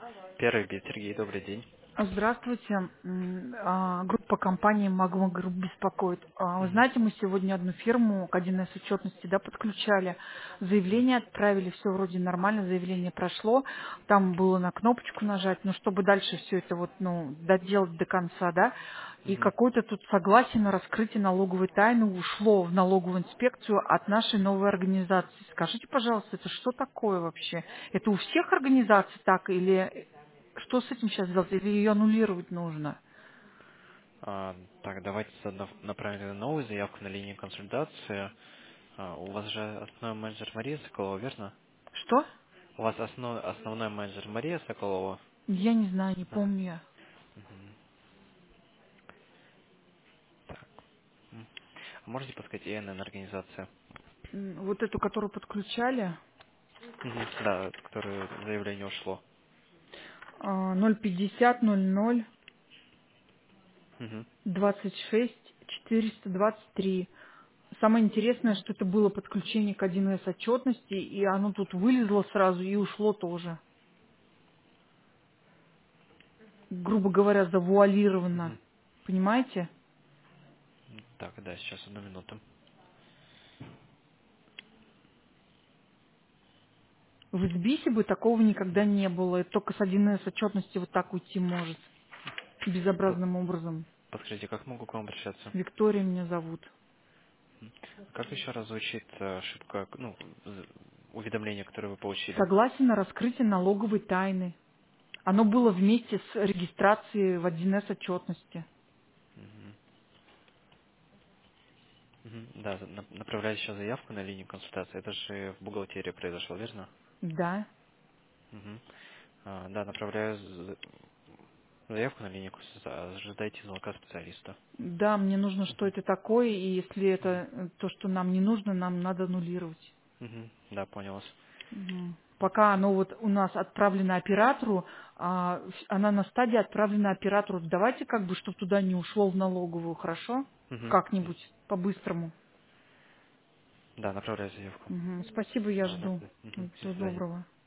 Первый бит, Сергей, добрый день. Здравствуйте. Группа компании Magma Group беспокоит. Вы Мгм. знаете, мы сегодня одну фирму к 1С отчетности, да, подключали. Мгм. Заявление отправили, все вроде нормально, заявление прошло. Там было на кнопочку нажать, но чтобы дальше все это вот, ну, доделать до конца, да. И Мгм. какое-то тут согласие на раскрытие налоговой тайны ушло в налоговую инспекцию от нашей новой организации. Скажите, пожалуйста, это что такое вообще? Это у всех организаций так или что с этим сейчас делать? Или ее аннулировать нужно? Так, давайте направим на новую заявку на линию консультации. У вас же основной менеджер Мария Соколова, верно? Что? У вас основной менеджер Мария Соколова. Я не знаю, не Ага. помню я. Мгм. Так. А можете подсказать ИНН организация? Вот эту, которую подключали, Мгм. Да, от которой заявление ушло. 050 00 Мгм. 26 423. Самое интересное, что это было подключение к 1С отчетности, и оно тут вылезло сразу и ушло тоже. Грубо говоря, завуалировано. Мгм. Понимаете? Так, да, сейчас одну минуту. В Избисе бы такого никогда не было. Это только с 1С отчетности вот так уйти может. П- Безобразным образом. Подскажите, как могу к вам обращаться? Виктория меня зовут. Как еще раз звучит ошибка, ну, уведомление, которое вы получили? Согласен на раскрытие налоговой тайны. Оно было вместе с регистрацией в 1С отчетности. Мгм. Мгм. Да, направляю сейчас заявку на линию консультации. Это же в бухгалтерии произошло, верно? Да. Мгм. Да, направляю заявку на линию консультации. Ожидайте звонка специалиста. Да, мне нужно, что Мгм. это такое, и если это Мгм. то, что нам не нужно, нам надо аннулировать. Мгм. Да, понял вас. Мгм. Пока оно вот у нас отправлено оператору, она на стадии отправлена оператору. Давайте как бы, чтобы туда не ушло в налоговую, хорошо? Мгм. Как-нибудь, по-быстрому. Да, направляю заявку. Мгм. Спасибо, я Ладно. жду. Мгм. До Всего свидания. доброго.